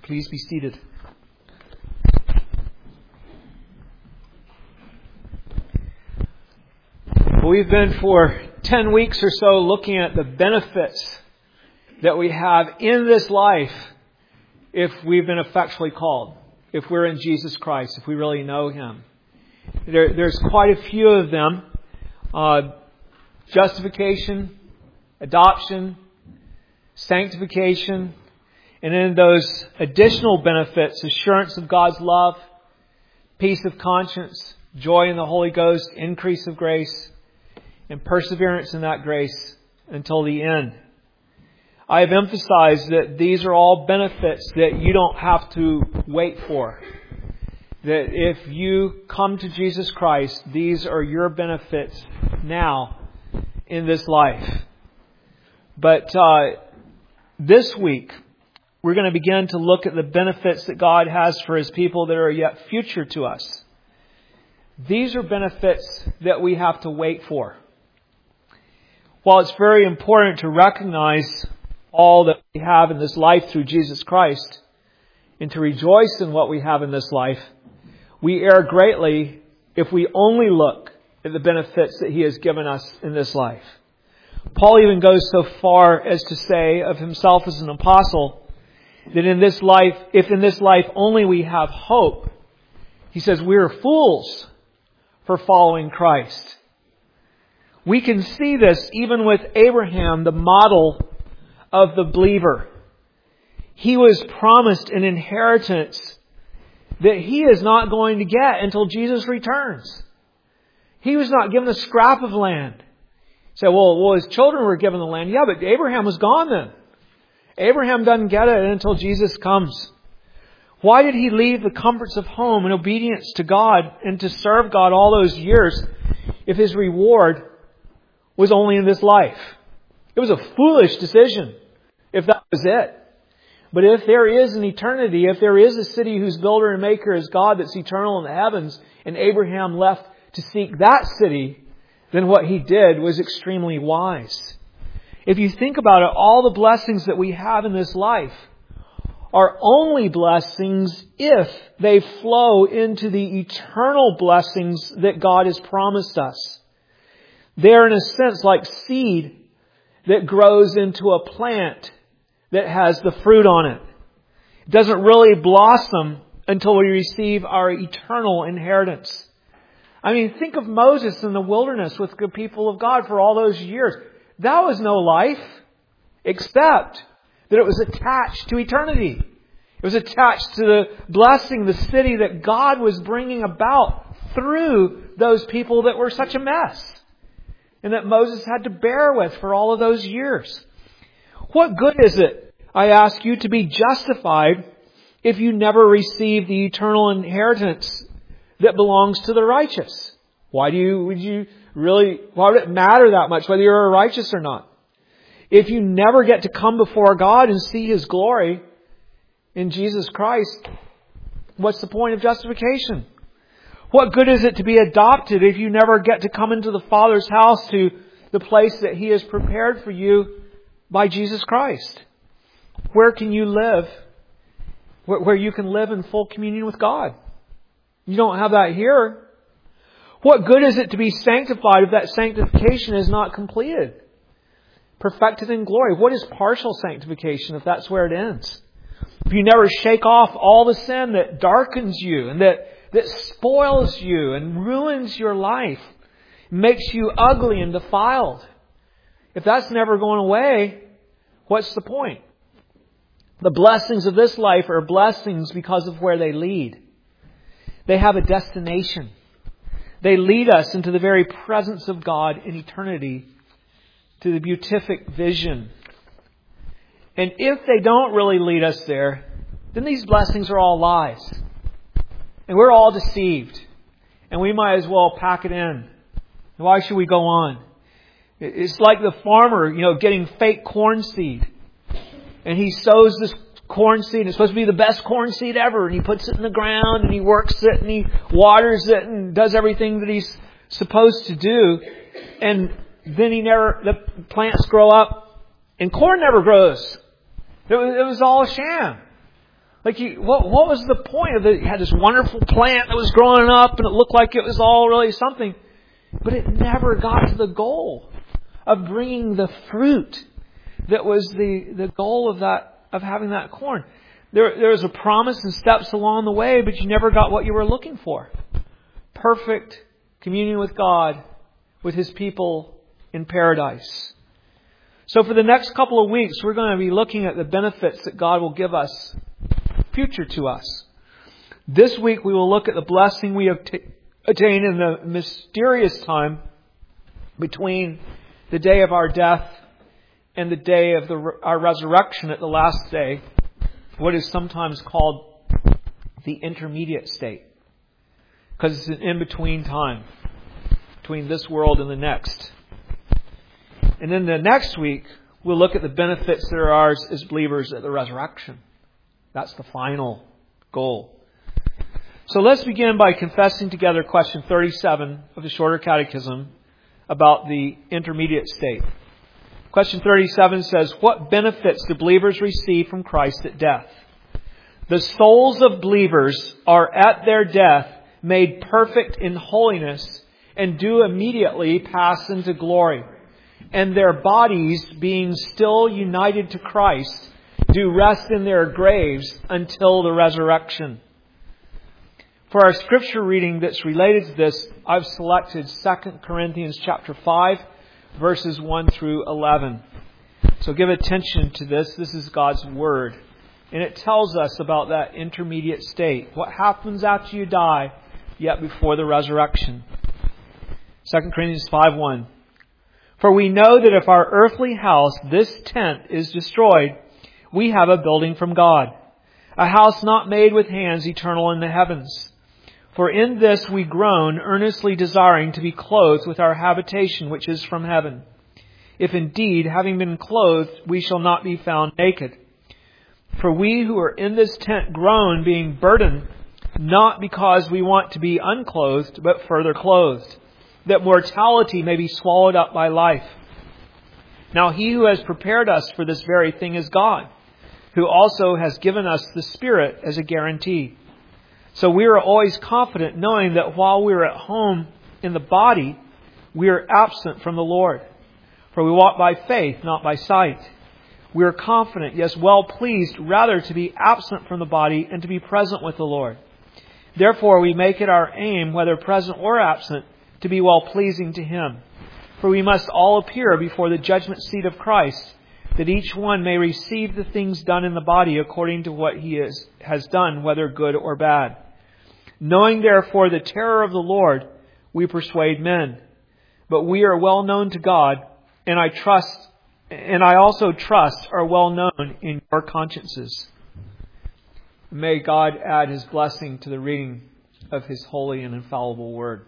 Please be seated. We've been for 10 weeks or so looking at the benefits that we have in this life if we've been effectually called, if we're in Jesus Christ, if we really know Him. There's quite a few of them. Justification, adoption, sanctification, and then those additional benefits, assurance of God's love, peace of conscience, joy in the Holy Ghost, increase of grace, and perseverance in that grace until the end. I have emphasized that these are all benefits that you don't have to wait for. That if you come to Jesus Christ, these are your benefits now in this life. But this week, we're going to begin to look at the benefits that God has for His people that are yet future to us. These are benefits that we have to wait for. While it's very important to recognize all that we have in this life through Jesus Christ and to rejoice in what we have in this life, we err greatly if we only look at the benefits that He has given us in this life. Paul even goes so far as to say of himself as an apostle that in this life, if in this life only we have hope, he says we are fools for following Christ. We can see this even with Abraham, the model of the believer. He was promised an inheritance that he is not going to get until Jesus returns. He was not given a scrap of land. You say, well, his children were given the land. Yeah, but Abraham was gone then. Abraham doesn't get it until Jesus comes. Why did he leave the comforts of home in obedience to God and to serve God all those years if his reward was only in this life? It was a foolish decision if that was it. But if there is an eternity, if there is a city whose builder and maker is God that's eternal in the heavens, and Abraham left to seek that city, then what he did was extremely wise. If you think about it, all the blessings that we have in this life are only blessings if they flow into the eternal blessings that God has promised us. They're in a sense like seed that grows into a plant that has the fruit on it. It doesn't really blossom until we receive our eternal inheritance. I mean, think of Moses in the wilderness with the people of God for all those years. That was no life, except that it was attached to eternity. It was attached to the blessing, the city that God was bringing about through those people that were such a mess, and that Moses had to bear with for all of those years. What good is it, I ask you, to be justified if you never receive the eternal inheritance that belongs to the righteous? Why would it matter that much whether you're righteous or not? If you never get to come before God and see His glory in Jesus Christ, what's the point of justification? What good is it to be adopted if you never get to come into the Father's house, to the place that He has prepared for you by Jesus Christ? Where can you live? Where you can live in full communion with God. You don't have that here. What good is it to be sanctified if that sanctification is not completed? Perfected in glory. What is partial sanctification if that's where it ends? If you never shake off all the sin that darkens you and that spoils you and ruins your life, makes you ugly and defiled. If that's never going away, what's the point? The blessings of this life are blessings because of where they lead. They have a destination. They lead us into the very presence of God in eternity, to the beatific vision. And if they don't really lead us there, then these blessings are all lies. And we're all deceived. And we might as well pack it in. Why should we go on? It's like the farmer, getting fake corn seed. And he sows this corn seed. It's supposed to be the best corn seed ever. And he puts it in the ground and he works it and he waters it and does everything that he's supposed to do. And then the plants grow up and corn never grows. It was all a sham. What was the point of it? You had this wonderful plant that was growing up and it looked like it was all really something. But it never got to the goal of bringing the fruit that was the goal of having that corn. There was a promise and steps along the way, but you never got what you were looking for. Perfect communion with God, with His people in paradise. So for the next couple of weeks, we're going to be looking at the benefits that God will give us, future to us. This week we will look at the blessing we have attained in the mysterious time between the day of our death and the day of our resurrection at the last day, what is sometimes called the intermediate state. Because it's an in-between time between this world and the next. And then the next week, we'll look at the benefits that are ours as believers at the resurrection. That's the final goal. So let's begin by confessing together question 37 of the Shorter Catechism about the intermediate state. Question 37 says, what benefits do believers receive from Christ at death? The souls of believers are at their death made perfect in holiness and do immediately pass into glory. And their bodies, being still united to Christ, do rest in their graves until the resurrection. For our scripture reading that's related to this, I've selected 2 Corinthians chapter 5, verses 1 through 11. So give attention to this. This is God's Word. And it tells us about that intermediate state. What happens after you die, yet before the resurrection. 2 Corinthians 5:1. For we know that if our earthly house, this tent, is destroyed, we have a building from God, a house not made with hands, eternal in the heavens. For in this we groan, earnestly desiring to be clothed with our habitation which is from heaven. If indeed, having been clothed, we shall not be found naked. For we who are in this tent groan, being burdened, not because we want to be unclothed, but further clothed, that mortality may be swallowed up by life. Now He who has prepared us for this very thing is God, who also has given us the Spirit as a guarantee. So we are always confident, knowing that while we are at home in the body, we are absent from the Lord. For we walk by faith, not by sight. We are confident, yes, well pleased, rather to be absent from the body and to be present with the Lord. Therefore we make it our aim, whether present or absent, to be well pleasing to Him. For we must all appear before the judgment seat of Christ, that each one may receive the things done in the body according to what he has done, whether good or bad. Knowing therefore the terror of the Lord, we persuade men. But we are well known to God, and I also trust are well known in your consciences. May God add His blessing to the reading of His holy and infallible Word.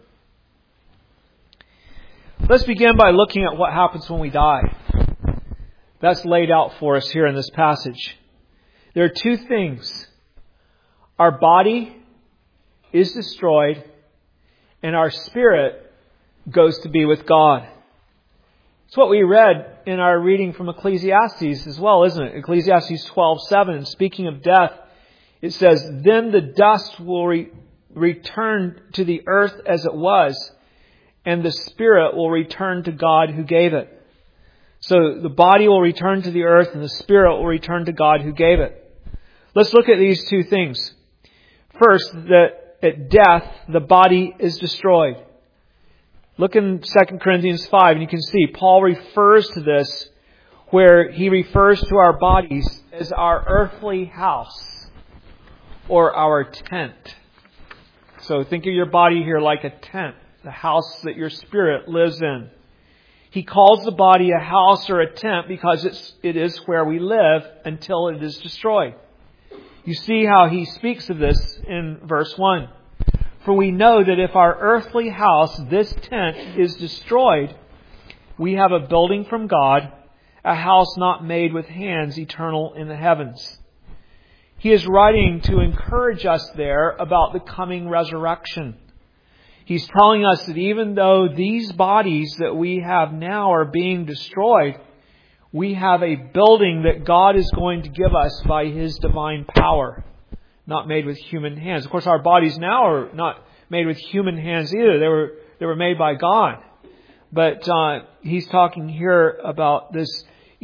Let's begin by looking at what happens when we die. That's laid out for us here in this passage. There are two things. Our body is destroyed, and our spirit goes to be with God. It's what we read in our reading from Ecclesiastes as well, isn't it? Ecclesiastes 12:7. Speaking of death, it says, then the dust will return to the earth as it was, and the spirit will return to God who gave it. So the body will return to the earth, and the spirit will return to God who gave it. Let's look at these two things. First, that at death, the body is destroyed. Look in 2 Corinthians 5, and you can see Paul refers to this, where he refers to our bodies as our earthly house, or our tent. So think of your body here like a tent, the house that your spirit lives in. He calls the body a house or a tent because it is where we live until it is destroyed. You see how he speaks of this in verse 1. For we know that if our earthly house, this tent, is destroyed, we have a building from God, a house not made with hands, eternal in the heavens. He is writing to encourage us there about the coming resurrection. He's telling us that even though these bodies that we have now are being destroyed, we have a building that God is going to give us by His divine power. not made with human hands. Of course, our bodies now are not made with human hands either. They were made by God. But he's talking here about this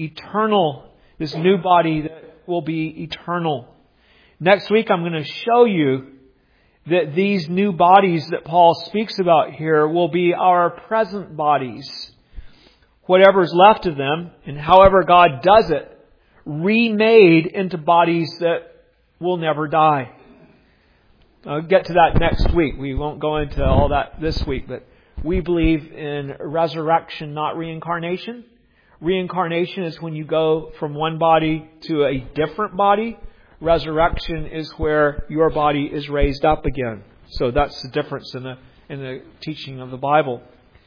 new body that will be eternal. Next week, I'm going to show you that these new bodies that Paul speaks about here will be our present bodies. Whatever's left of them, and however God does it, remade into bodies that will never die. I'll get to that next week. We won't go into all that this week, but we believe in resurrection, not reincarnation. Reincarnation is when you go from one body to a different body. Resurrection is where your body is raised up again. So that's the difference in the teaching of the Bible.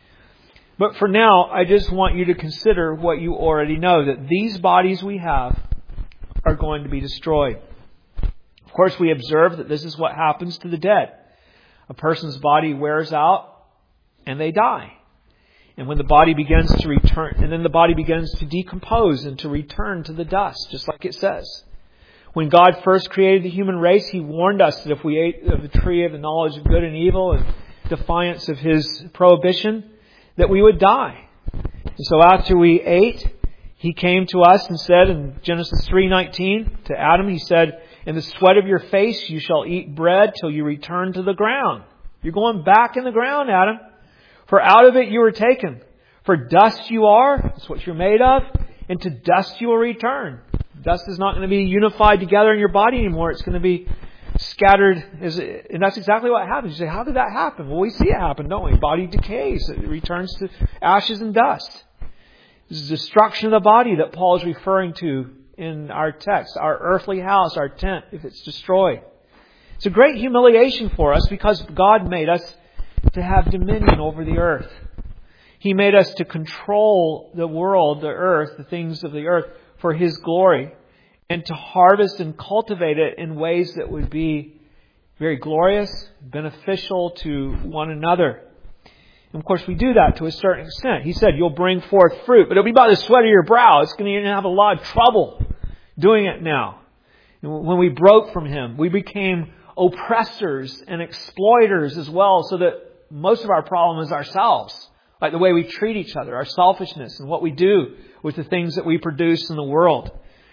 But for now, I just want you to consider what you already know, that these bodies we have are going to be destroyed. Of course, we observe that this is what happens to the dead. A person's body wears out and they die. And when the body begins to return, and then the body begins to decompose and to return to the dust, just like it says. When God first created the human race, He warned us that if we ate of the tree of the knowledge of good and evil in defiance of His prohibition, that we would die. And so after we ate, He came to us and said in Genesis 3:19 to Adam, He said, "In the sweat of your face you shall eat bread till you return to the ground." You're going back in the ground, Adam. "For out of it you were taken. For dust you are," that's what you're made of, "and to dust you will return." Dust is not going to be unified together in your body anymore. It's going to be scattered. And that's exactly what happens. You say, how did that happen? Well, we see it happen, don't we? Body decays. It returns to ashes and dust. This is destruction of the body that Paul is referring to in our text. Our earthly house, our tent, if it's destroyed. It's a great humiliation for us because God made us to have dominion over the earth. He made us to control the world, the earth, the things of the earth for His glory, and to harvest and cultivate it in ways that would be very glorious, beneficial to one another. And of course we do that to a certain extent. He said, "You'll bring forth fruit, but it'll be by the sweat of your brow." It's going to have a lot of trouble doing it now. And when we broke from Him, we became oppressors and exploiters as well, so that most of our problem is ourselves. Like the way we treat each other, our selfishness, and what we do with the things that we produce in the world.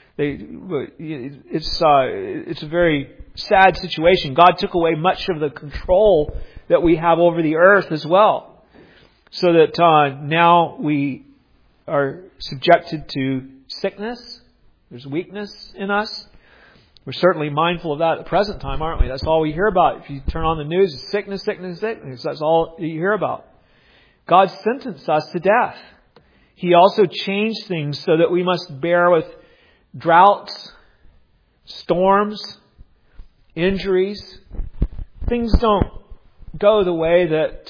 It's a very sad situation. God took away much of the control that we have over the earth as well. So that now we are subjected to sickness. There's weakness in us. We're certainly mindful of that at the present time, aren't we? That's all we hear about. If you turn on the news, it's sickness, sickness, sickness. That's all you hear about. God sentenced us to death. He also changed things so that we must bear with droughts, storms, injuries. Things don't go the way that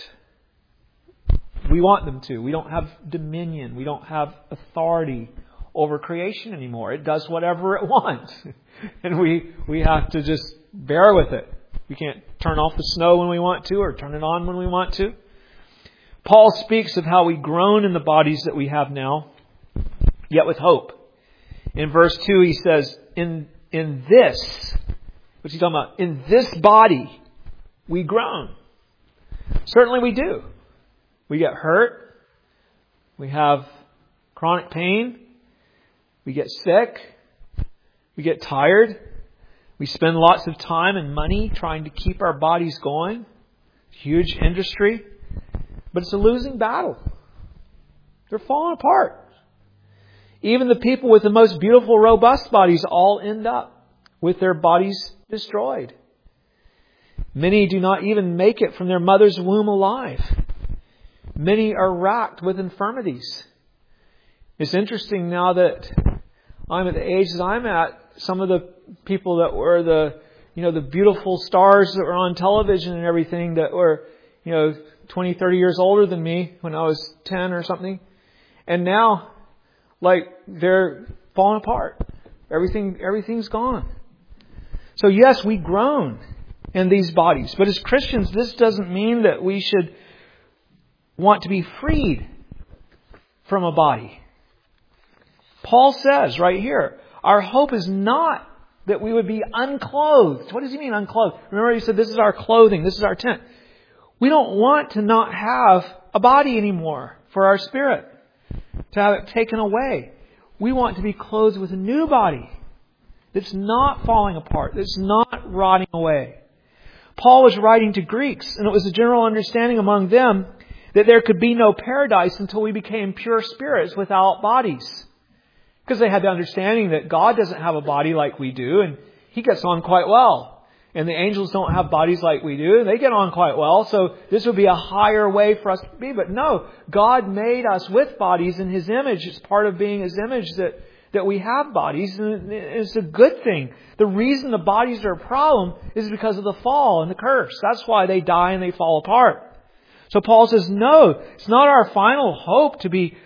we want them to. We don't have dominion. We don't have authority over creation anymore. It does whatever it wants. And we have to just bear with it. We can't turn off the snow when we want to or turn it on when we want to. Paul speaks of how we groan in the bodies that we have now, yet with hope. In verse 2 he says, in this, what's he talking about? In this body we groan. Certainly we do. We get hurt. We have chronic pain. We get sick. We get tired. We spend lots of time and money trying to keep our bodies going. Huge industry. But it's a losing battle. They're falling apart. Even the people with the most beautiful, robust bodies all end up with their bodies destroyed. Many do not even make it from their mother's womb alive. Many are racked with infirmities. It's interesting now that I'm at the age that I'm at, some of the people that were the beautiful stars that were on television and everything that were, 20, 30 years older than me when I was 10 or something. And now, they're falling apart. Everything's gone. So yes, we groan in these bodies. But as Christians, this doesn't mean that we should want to be freed from a body. Paul says right here, our hope is not that we would be unclothed. What does he mean unclothed? Remember he said this is our clothing, this is our tent. We don't want to not have a body anymore for our spirit, to have it taken away. We want to be clothed with a new body that's not falling apart, that's not rotting away. Paul was writing to Greeks, and it was a general understanding among them that there could be no paradise until we became pure spirits without bodies. Because they had the understanding that God doesn't have a body like we do, and He gets on quite well. And the angels don't have bodies like we do, and they get on quite well. So this would be a higher way for us to be. But no, God made us with bodies in His image. It's part of being His image that we have bodies, and it's a good thing. The reason the bodies are a problem is because of the fall and the curse. That's why they die and they fall apart. So Paul says, no, it's not our final hope to be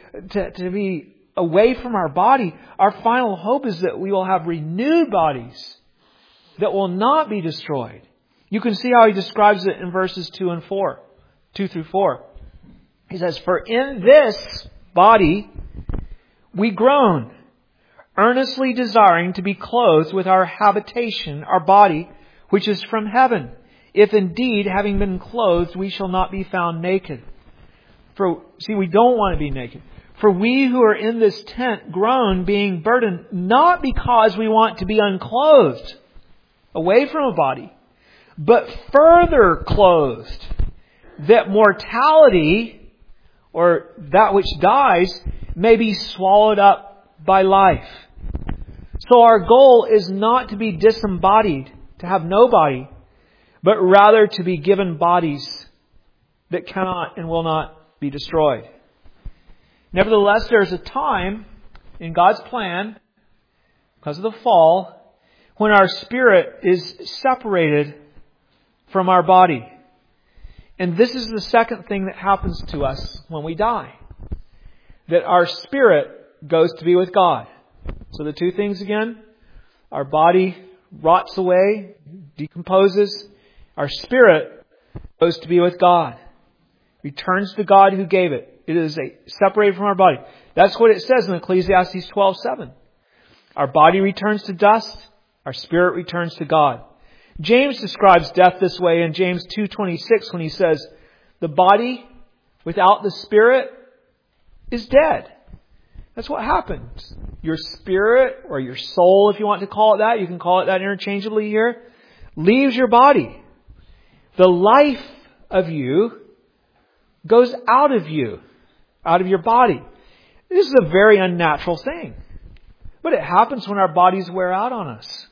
away from our body. Our final hope is that we will have renewed bodies that will not be destroyed. You can see how he describes it in verses 2 through 4. He says, for in this body we groan, earnestly desiring to be clothed with our habitation, our body, which is from heaven. If indeed, having been clothed, we shall not be found naked. We don't want to be naked. For we who are in this tent groan, being burdened, not because we want to be unclothed, away from a body, but further clothed, that mortality, or that which dies, may be swallowed up by life. So our goal is not to be disembodied, to have no body, but rather to be given bodies that cannot and will not be destroyed. Nevertheless, there's a time in God's plan, because of the fall, when our spirit is separated from our body. And this is the second thing that happens to us when we die. That our spirit goes to be with God. So the two things again, our body rots away, decomposes. Our spirit goes to be with God. Returns to God who gave it. It is separated from our body. That's what it says in Ecclesiastes 12:7. Our body returns to dust. Our spirit returns to God. James describes death this way in James 2:26 when he says, the body without the spirit is dead. That's what happens. Your spirit, or your soul, if you want to call it that, you can call it that interchangeably here, leaves your body. The life of you goes out of you, out of your body. This is a very unnatural thing. But it happens when our bodies wear out on us.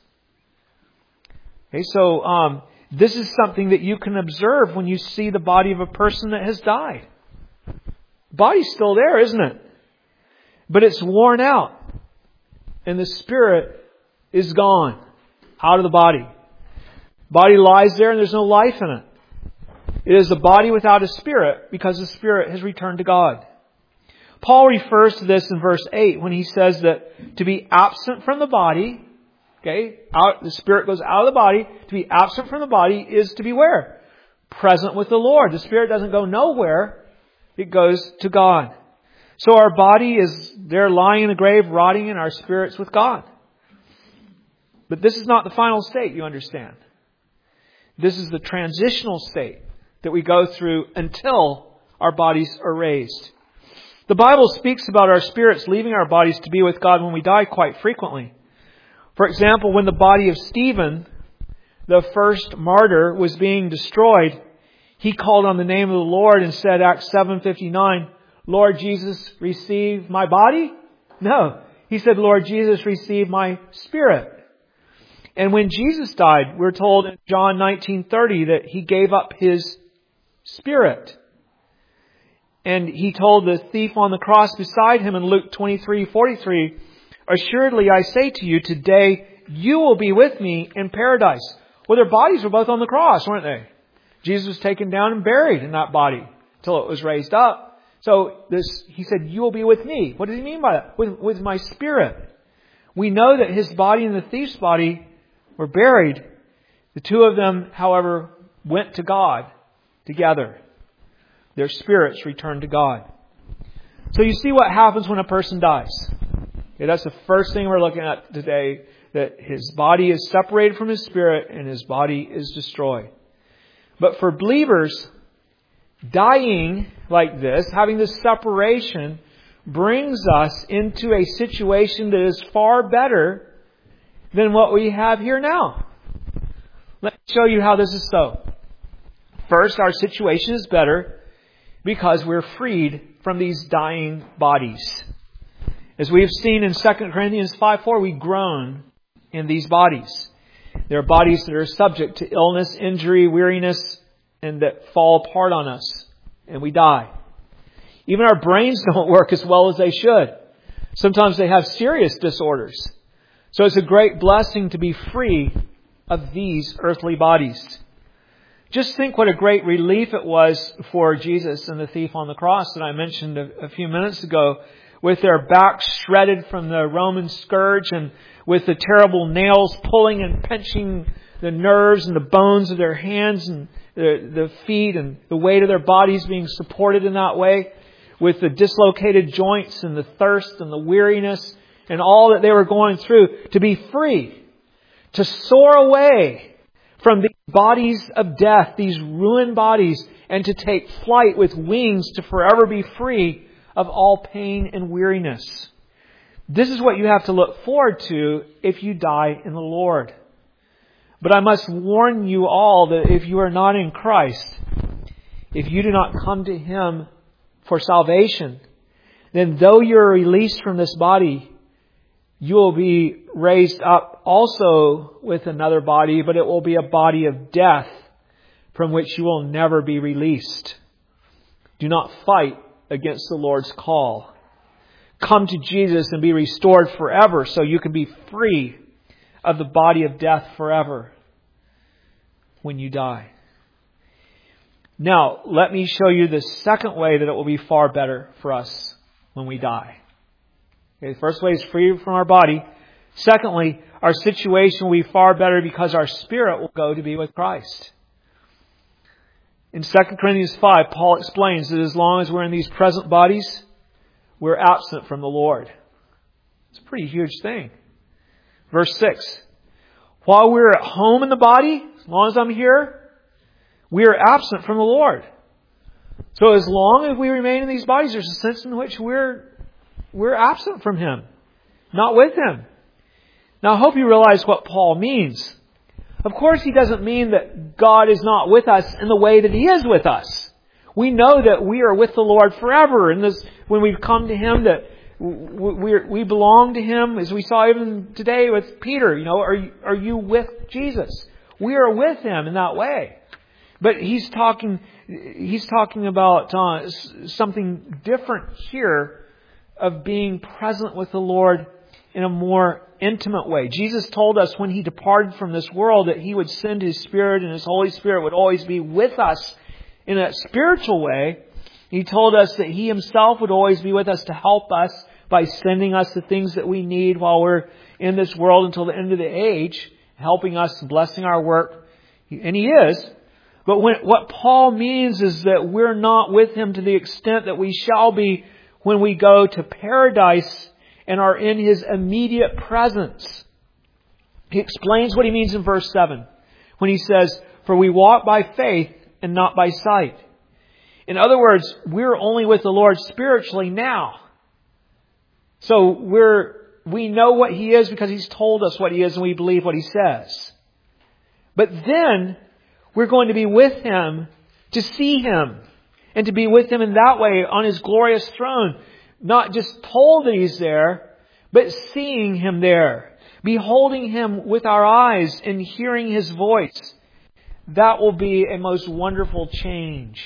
Okay, so this is something that you can observe when you see the body of a person that has died. The body's still there, isn't it? But it's worn out. And the spirit is gone out of the body. The body lies there and there's no life in it. It is a body without a spirit because the spirit has returned to God. Paul refers to this in verse 8 when he says that to be absent from the body, the spirit goes out of the body. To be absent from the body is to be where? Present with the Lord. The spirit doesn't go nowhere. It goes to God. So our body is there lying in the grave, rotting, and our spirit's with God. But this is not the final state, you understand. This is the transitional state that we go through until our bodies are raised. The Bible speaks about our spirits leaving our bodies to be with God when we die quite frequently. For example, when the body of Stephen, the first martyr, was being destroyed, he called on the name of the Lord and said, Acts 7:59, Lord Jesus, receive my body? No. He said, Lord Jesus, receive my spirit. And when Jesus died, we're told in John 19:30 that He gave up His spirit. And He told the thief on the cross beside Him in Luke 23:43, assuredly I say to you, today you will be with me in paradise. Well, their bodies were both on the cross, weren't they? Jesus was taken down and buried in that body till it was raised up. So He said, you will be with me. What does He mean by that? With my spirit. We know that His body and the thief's body were buried. The two of them, however, went to God together. Their spirits returned to God. So you see what happens when a person dies. Okay, that's the first thing we're looking at today. that his body is separated from his spirit and his body is destroyed. But for believers, dying like this, having this separation, brings us into a situation that is far better than what we have here now. Let me show you how this is so. First, our situation is better because we're freed from these dying bodies. As we have seen in 2 Corinthians 5:4, we groan in these bodies. There are bodies that are subject to illness, injury, weariness, and that fall apart on us, and we die. Even our brains don't work as well as they should. Sometimes they have serious disorders. So it's a great blessing to be free of these earthly bodies. Just think what a great relief it was for Jesus and the thief on the cross that I mentioned a few minutes ago, with their backs shredded from the Roman scourge and with the terrible nails pulling and pinching the nerves and the bones of their hands and the feet, and the weight of their bodies being supported in that way, with the dislocated joints and the thirst and the weariness and all that they were going through, to be free, to soar away from these bodies of death, these ruined bodies, and to take flight with wings to forever be free of all pain and weariness. This is what you have to look forward to if you die in the Lord. But I must warn you all that if you are not in Christ, if you do not come to Him for salvation, then though you are released from this body, you will be raised up also with another body, but it will be a body of death from which you will never be released. Do not fight against the Lord's call. Come to Jesus and be restored forever so you can be free of the body of death forever when you die. Now, let me show you the second way that it will be far better for us when we die. Okay, the first way is free from our body. Secondly, our situation will be far better because our spirit will go to be with Christ. In 2 Corinthians 5, Paul explains that as long as we're in these present bodies, we're absent from the Lord. It's a pretty huge thing. Verse 6, while we're at home in the body, as long as I'm here, we are absent from the Lord. So as long as we remain in these bodies, there's a sense in which we're absent from Him, not with Him. Now I hope you realize what Paul means. Of course, he doesn't mean that God is not with us in the way that He is with us. We know that we are with the Lord forever. And this, when we've come to Him, that we belong to Him, as we saw even today with Peter. You know, are you with Jesus? We are with Him in that way. But he's talking about something different here, of being present with the Lord in a more intimate way. Jesus told us when He departed from this world that He would send His Spirit, and His Holy Spirit would always be with us in a spiritual way. He told us that He Himself would always be with us to help us by sending us the things that we need while we're in this world until the end of the age, helping us, blessing our work. And He is. But what Paul means is that we're not with Him to the extent that we shall be when we go to paradise and are in His immediate presence. He explains what he means in verse 7 when he says, "For we walk by faith and not by sight." In other words, we're only with the Lord spiritually now. So we know what He is because He's told us what He is, and we believe what He says. But then we're going to be with Him to see Him, and to be with Him in that way on His glorious throne. Not just told that He's there, but seeing Him there. Beholding Him with our eyes and hearing His voice. That will be a most wonderful change,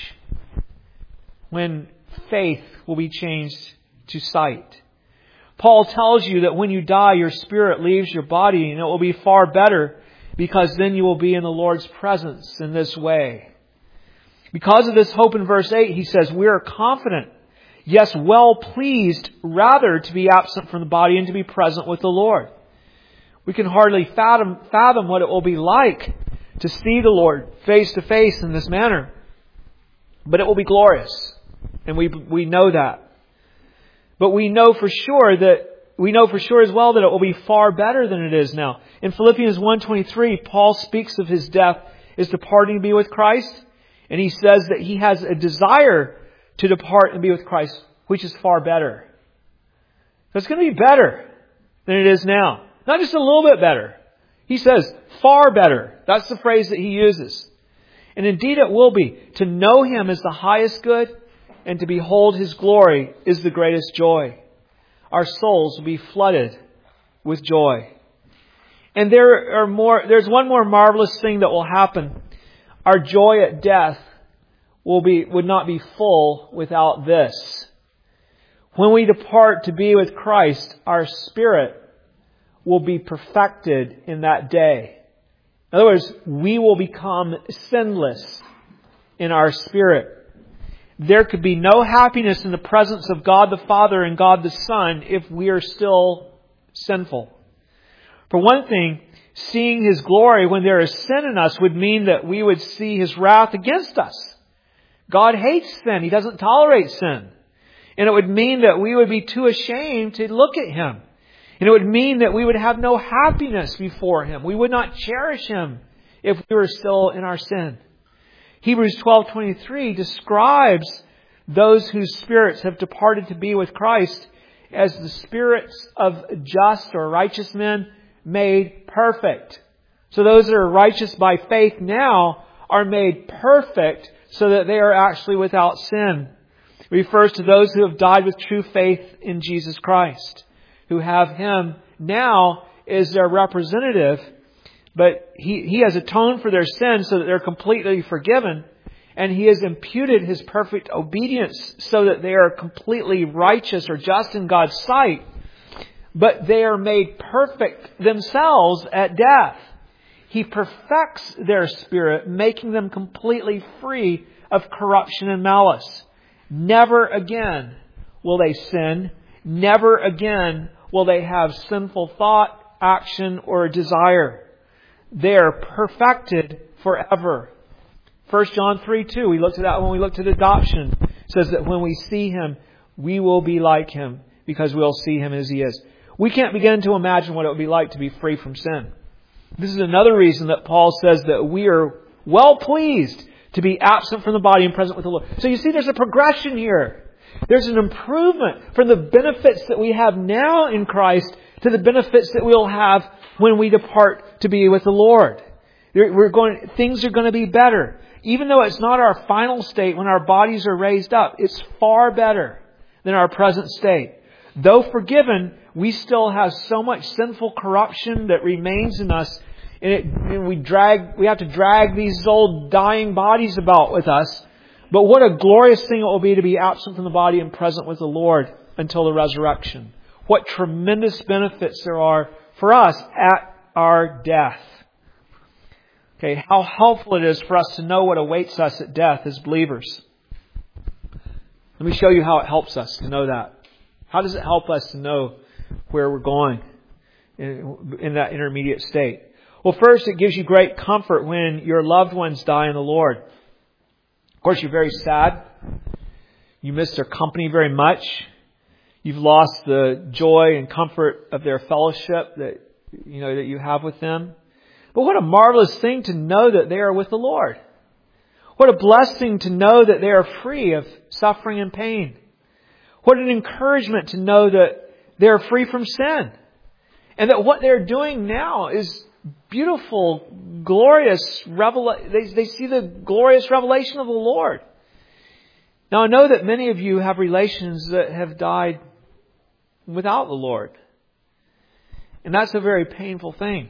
when faith will be changed to sight. Paul tells you that when you die, your spirit leaves your body, and it will be far better because then you will be in the Lord's presence in this way. Because of this hope in verse 8, he says, we are confident, yes, well pleased, rather to be absent from the body and to be present with the Lord. We can hardly fathom what it will be like to see the Lord face to face in this manner. But it will be glorious. And we know that. But we know for sure that we know for sure as well that it will be far better than it is now. In Philippians 1:23, Paul speaks of his death as departing to be with Christ. And he says that he has a desire to depart and be with Christ, which is far better. So it's going to be better than it is now. Not just a little bit better. He says, far better. That's the phrase that he uses. And indeed it will be. To know Him is the highest good, and to behold His glory is the greatest joy. Our souls will be flooded with joy. And there's one more marvelous thing that will happen. Our joy at death would not be full without this. When we depart to be with Christ, our spirit will be perfected in that day. In other words, we will become sinless in our spirit. There could be no happiness in the presence of God the Father and God the Son if we are still sinful. For one thing, seeing His glory when there is sin in us would mean that we would see His wrath against us. God hates sin. He doesn't tolerate sin. And it would mean that we would be too ashamed to look at Him. And it would mean that we would have no happiness before Him. We would not cherish Him if we were still in our sin. Hebrews 12:23 describes those whose spirits have departed to be with Christ as the spirits of just or righteous men made perfect. So those that are righteous by faith now are made perfect so that they are actually without sin. It refers to those who have died with true faith in Jesus Christ, who have Him now as their representative, but He has atoned for their sins so that they're completely forgiven, and He has imputed His perfect obedience so that they are completely righteous or just in God's sight. But they are made perfect themselves at death. He perfects their spirit, making them completely free of corruption and malice. Never again will they sin. Never again will they have sinful thought, action, or desire. They are perfected forever. 1 John 3:2, we looked at that when we looked at adoption. It says that when we see Him, we will be like Him because we'll see Him as He is. We can't begin to imagine what it would be like to be free from sin. This is another reason that Paul says that we are well pleased to be absent from the body and present with the Lord. So you see, there's a progression here. There's an improvement from the benefits that we have now in Christ to the benefits that we'll have when we depart to be with the Lord. Things are going to be better. Even though it's not our final state when our bodies are raised up, it's far better than our present state. Though forgiven, we still have so much sinful corruption that remains in us, and we have to drag these old dying bodies about with us. But what a glorious thing it will be to be absent from the body and present with the Lord until the resurrection. What tremendous benefits there are for us at our death. Okay, how helpful it is for us to know what awaits us at death as believers. Let me show you how it helps us to know that. How does it help us to know where we're going in that intermediate state? Well, first, it gives you great comfort when your loved ones die in the Lord. Of course, you're very sad. You miss their company very much. You've lost the joy and comfort of their fellowship that you have with them. But what a marvelous thing to know that they are with the Lord. What a blessing to know that they are free of suffering and pain. What an encouragement to know that they are free from sin. And that what they're doing now is beautiful, glorious revelation. They see the glorious revelation of the Lord. Now I know that many of you have relations that have died without the Lord. And that's a very painful thing.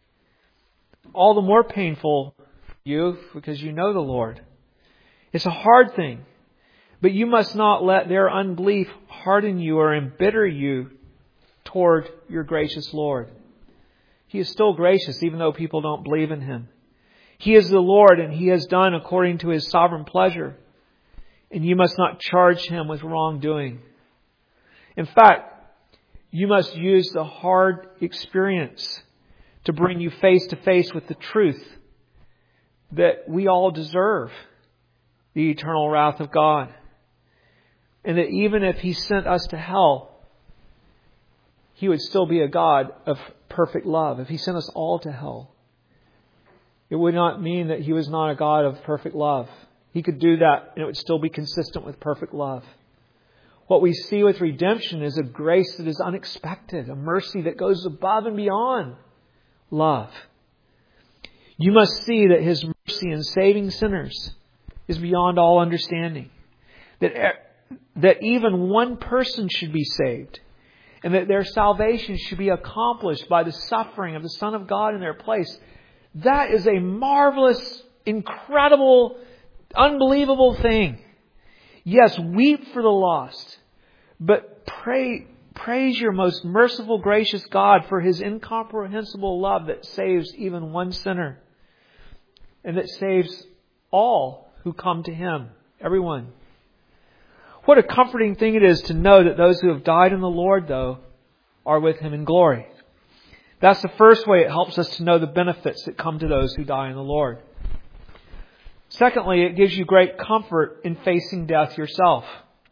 All the more painful for you because you know the Lord. It's a hard thing. But you must not let their unbelief harden you or embitter you toward your gracious Lord. He is still gracious even though people don't believe in Him. He is the Lord and He has done according to His sovereign pleasure. And you must not charge Him with wrongdoing. In fact, you must use the hard experience to bring you face to face with the truth that we all deserve the eternal wrath of God. And that even if He sent us to hell, He would still be a God of perfect love. If He sent us all to hell, it would not mean that He was not a God of perfect love. He could do that and it would still be consistent with perfect love. What we see with redemption is a grace that is unexpected, a mercy that goes above and beyond love. You must see that His mercy in saving sinners is beyond all understanding. That even one person should be saved, and that their salvation should be accomplished by the suffering of the Son of God in their place. That is a marvelous, incredible, unbelievable thing. Yes, weep for the lost, but praise your most merciful, gracious God for His incomprehensible love that saves even one sinner, and that saves all who come to Him, everyone. What a comforting thing it is to know that those who have died in the Lord, though, are with Him in glory. That's the first way it helps us to know the benefits that come to those who die in the Lord. Secondly, it gives you great comfort in facing death yourself.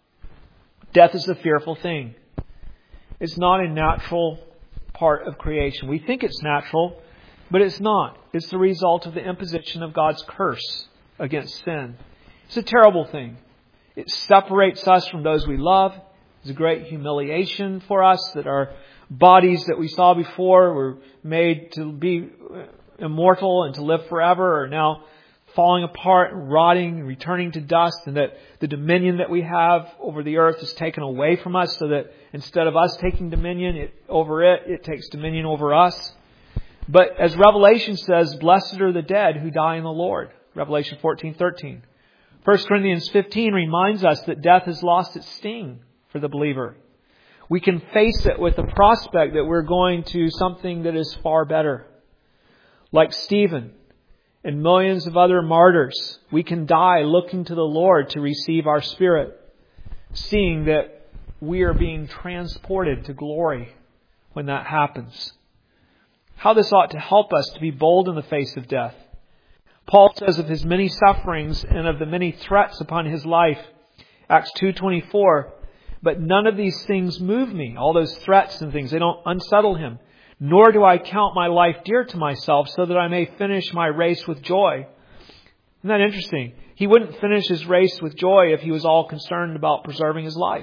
Death is a fearful thing. It's not a natural part of creation. We think it's natural, but it's not. It's the result of the imposition of God's curse against sin. It's a terrible thing. It separates us from those we love. It's a great humiliation for us that our bodies that we saw before were made to be immortal and to live forever are now falling apart and rotting and returning to dust, and that the dominion that we have over the earth is taken away from us, so that instead of us taking dominion over it, it takes dominion over us. But as Revelation says, blessed are the dead who die in the Lord. Revelation 14:13. 1 Corinthians 15 reminds us that death has lost its sting for the believer. We can face it with the prospect that we're going to something that is far better. Like Stephen and millions of other martyrs, we can die looking to the Lord to receive our spirit, seeing that we are being transported to glory when that happens. How this ought to help us to be bold in the face of death. Paul says of his many sufferings and of the many threats upon his life, Acts 2:24, but none of these things move me. All those threats and things, they don't unsettle him. Nor do I count my life dear to myself, so that I may finish my race with joy. Isn't that interesting? He wouldn't finish his race with joy if he was all concerned about preserving his life.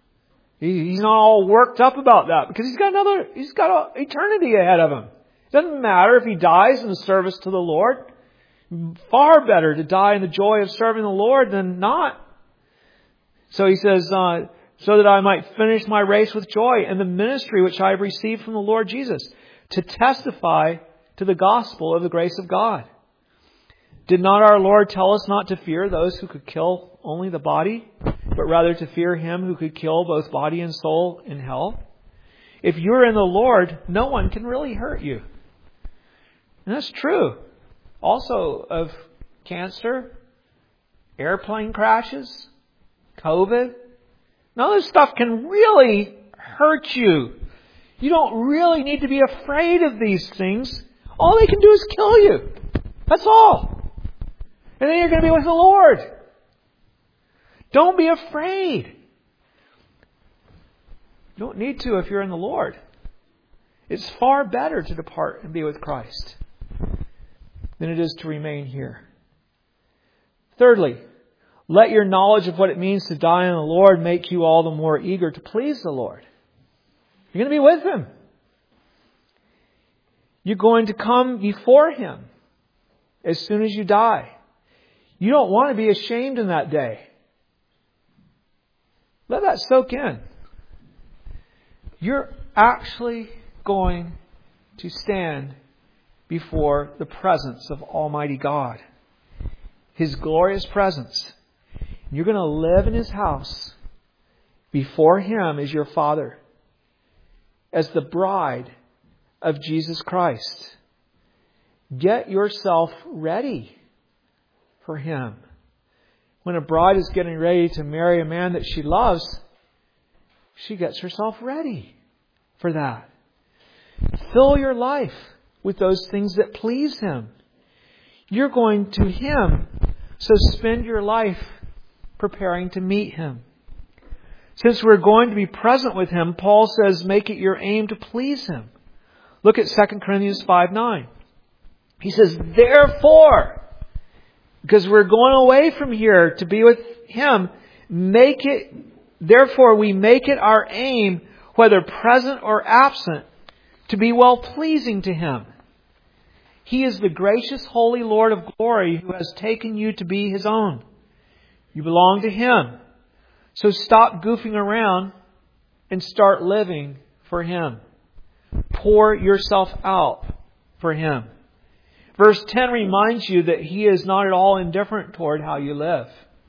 He's not all worked up about that because he's got eternity ahead of him. It doesn't matter if he dies in the service to the Lord. Far better to die in the joy of serving the Lord than not. So he says, so that I might finish my race with joy and the ministry which I have received from the Lord Jesus, to testify to the gospel of the grace of God. Did not our Lord tell us not to fear those who could kill only the body, but rather to fear Him who could kill both body and soul in hell? If you're in the Lord, no one can really hurt you. And that's true. Also of cancer, airplane crashes, COVID. None of this stuff can really hurt you. You don't really need to be afraid of these things. All they can do is kill you. That's all. And then you're going to be with the Lord. Don't be afraid. You don't need to if you're in the Lord. It's far better to depart and be with Christ than it is to remain here. Thirdly, let your knowledge of what it means to die in the Lord make you all the more eager to please the Lord. You're going to be with Him. You're going to come before Him as soon as you die. You don't want to be ashamed in that day. Let that soak in. You're actually going to stand before the presence of Almighty God. His glorious presence. You're going to live in His house before Him as your Father, as the bride of Jesus Christ. Get yourself ready for Him. When a bride is getting ready to marry a man that she loves, she gets herself ready for that. Fill your life with those things that please Him. You're going to Him, so spend your life preparing to meet Him. Since we're going to be present with Him, Paul says, make it your aim to please Him. Look at 2 Corinthians 5:9. He says, therefore, because we're going away from here to be with Him, therefore we make it our aim, whether present or absent, to be well-pleasing to Him. He is the gracious, holy Lord of glory who has taken you to be His own. You belong to Him. So stop goofing around and start living for Him. Pour yourself out for Him. Verse 10 reminds you that He is not at all indifferent toward how you live.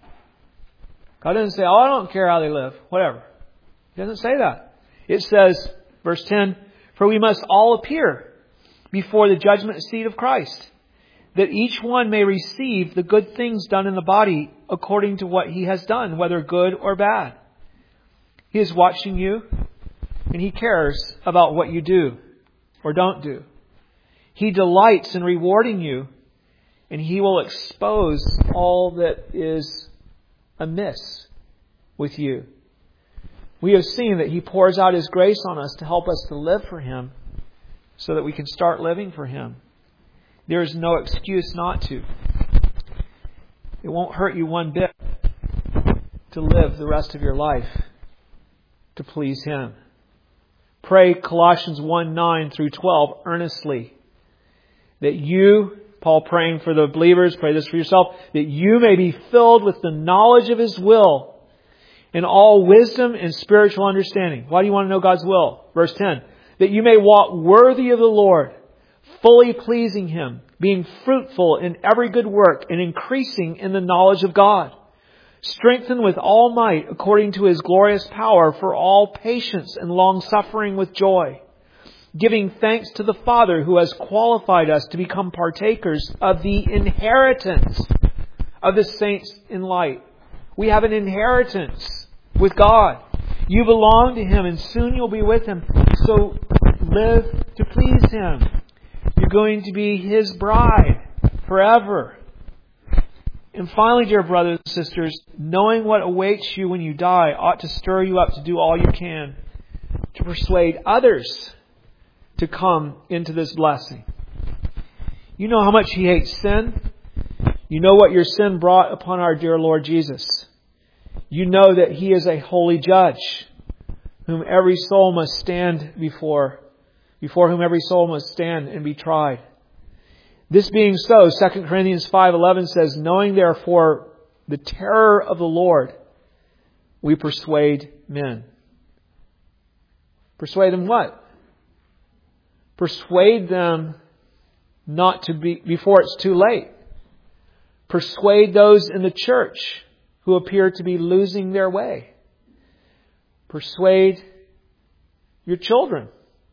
God doesn't say, I don't care how they live. Whatever. He doesn't say that. It says, verse 10, for we must all appear before the judgment seat of Christ, that each one may receive the good things done in the body according to what he has done, whether good or bad. He is watching you, and He cares about what you do or don't do. He delights in rewarding you, and He will expose all that is amiss with you. We have seen that He pours out His grace on us to help us to live for Him so that we can start living for Him. There is no excuse not to. It won't hurt you one bit to live the rest of your life to please Him. Pray Colossians 1:9 through 12 earnestly that you, Paul praying for the believers, pray this for yourself, that you may be filled with the knowledge of His will in all wisdom and spiritual understanding. Why do you want to know God's will? Verse 10, that you may walk worthy of the Lord, fully pleasing Him, being fruitful in every good work and increasing in the knowledge of God, strengthened with all might according to His glorious power for all patience and long-suffering with joy, giving thanks to the Father who has qualified us to become partakers of the inheritance of the saints in light. We have an inheritance with God. You belong to Him, and soon you'll be with Him. So live to please Him. You're going to be His bride forever. And finally, dear brothers and sisters, knowing what awaits you when you die ought to stir you up to do all you can to persuade others to come into this blessing. You know how much He hates sin. You know what your sin brought upon our dear Lord Jesus. You know that He is a holy judge, whom every soul must stand before whom every soul must stand and be tried. This being so, 2 Corinthians 5:11 says, knowing therefore the terror of the Lord, we persuade men. Persuade them what? Persuade them not to be, before it's too late. Persuade those in the church who appear to be losing their way. Persuade your children.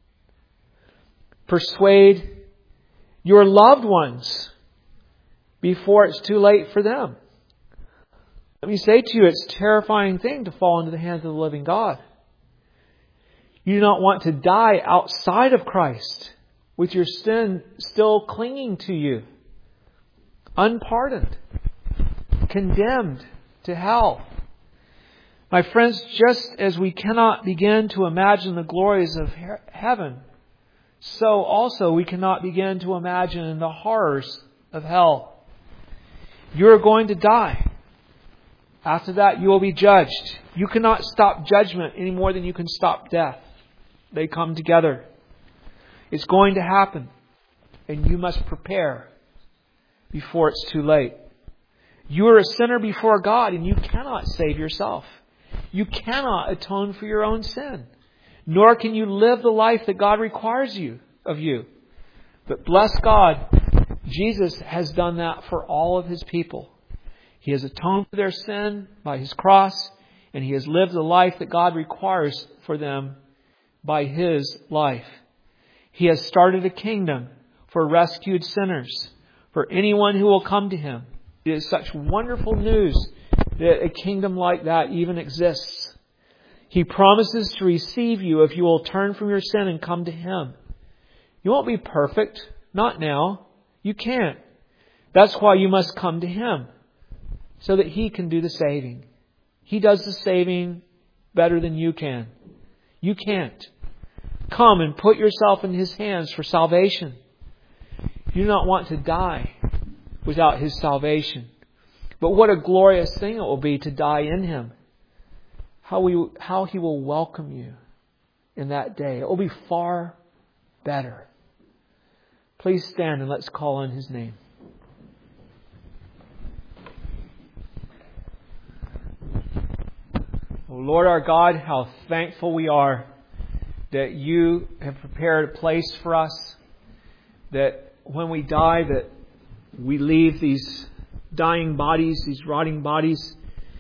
Persuade your loved ones before it's too late for them. Let me say to you, it's a terrifying thing to fall into the hands of the living God. You do not want to die outside of Christ with your sin still clinging to you, unpardoned, condemned to hell. My friends, just as we cannot begin to imagine the glories of heaven, so also we cannot begin to imagine the horrors of hell. You are going to die. After that, you will be judged. You cannot stop judgment any more than you can stop death. They come together. It's going to happen. And you must prepare before it's too late. You are a sinner before God, and you cannot save yourself. You cannot atone for your own sin. Nor can you live the life that God requires of you. But bless God, Jesus has done that for all of His people. He has atoned for their sin by His cross, and He has lived the life that God requires for them by His life. He has started a kingdom for rescued sinners, for anyone who will come to Him. It is such wonderful news that a kingdom like that even exists. He promises to receive you if you will turn from your sin and come to Him. You won't be perfect. Not now. You can't. That's why you must come to Him, so that He can do the saving. He does the saving better than you can. You can't. Come and put yourself in His hands for salvation. You do not want to die without His salvation. But what a glorious thing it will be to die in Him. How He will welcome you in that day. It will be far better. Please stand and let's call on His name. Oh Lord our God, how thankful we are that You have prepared a place for us, that when we die, that we leave these dying bodies, these rotting bodies.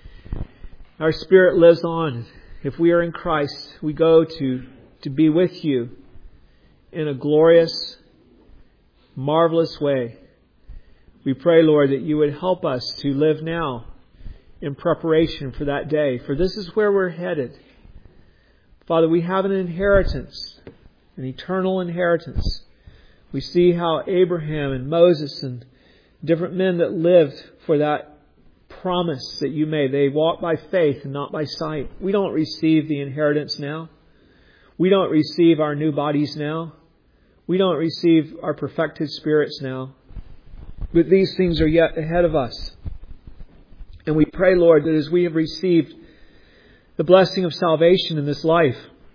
Our spirit lives on. If we are in Christ, we go to be with You in a glorious, marvelous way. We pray, Lord, that You would help us to live now in preparation for that day. For this is where we're headed. Father, we have an inheritance, an eternal inheritance. We see how Abraham and Moses and different men that lived for that promise that You made. They walked by faith and not by sight. We don't receive the inheritance now. We don't receive our new bodies now. We don't receive our perfected spirits now. But these things are yet ahead of us. And we pray, Lord, that as we have received the blessing of salvation in this life,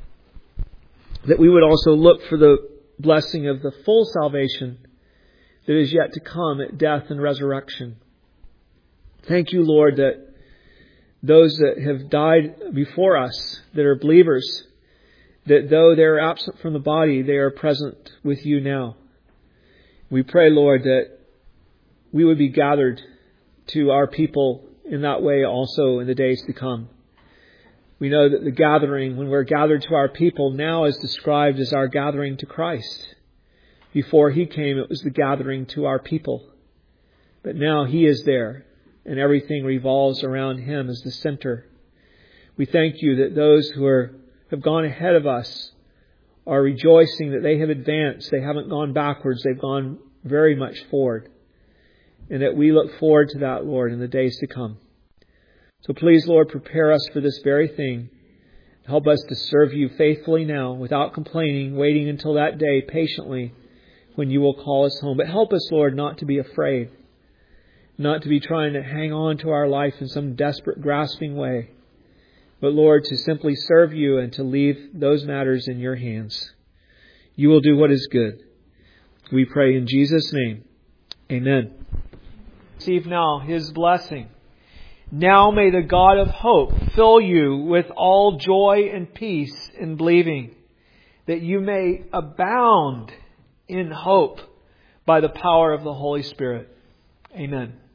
that we would also look for the blessing of the full salvation that is yet to come at death and resurrection. Thank You, Lord, that those that have died before us, that are believers, that though they are absent from the body, they are present with You now. We pray, Lord, that we would be gathered to our people in that way also in the days to come. We know that the gathering, when we're gathered to our people, now is described as our gathering to Christ. Before He came, it was the gathering to our people. But now He is there, and everything revolves around Him as the center. We thank You that those who have gone ahead of us are rejoicing that they have advanced. They haven't gone backwards. They've gone very much forward. And that we look forward to that, Lord, in the days to come. So please, Lord, prepare us for this very thing. Help us to serve You faithfully now, without complaining, waiting until that day patiently when You will call us home. But help us, Lord, not to be afraid, not to be trying to hang on to our life in some desperate, grasping way, but, Lord, to simply serve You and to leave those matters in Your hands. You will do what is good. We pray in Jesus' name. Amen. Receive now His blessing. Now may the God of hope fill you with all joy and peace in believing, that you may abound in hope by the power of the Holy Spirit. Amen.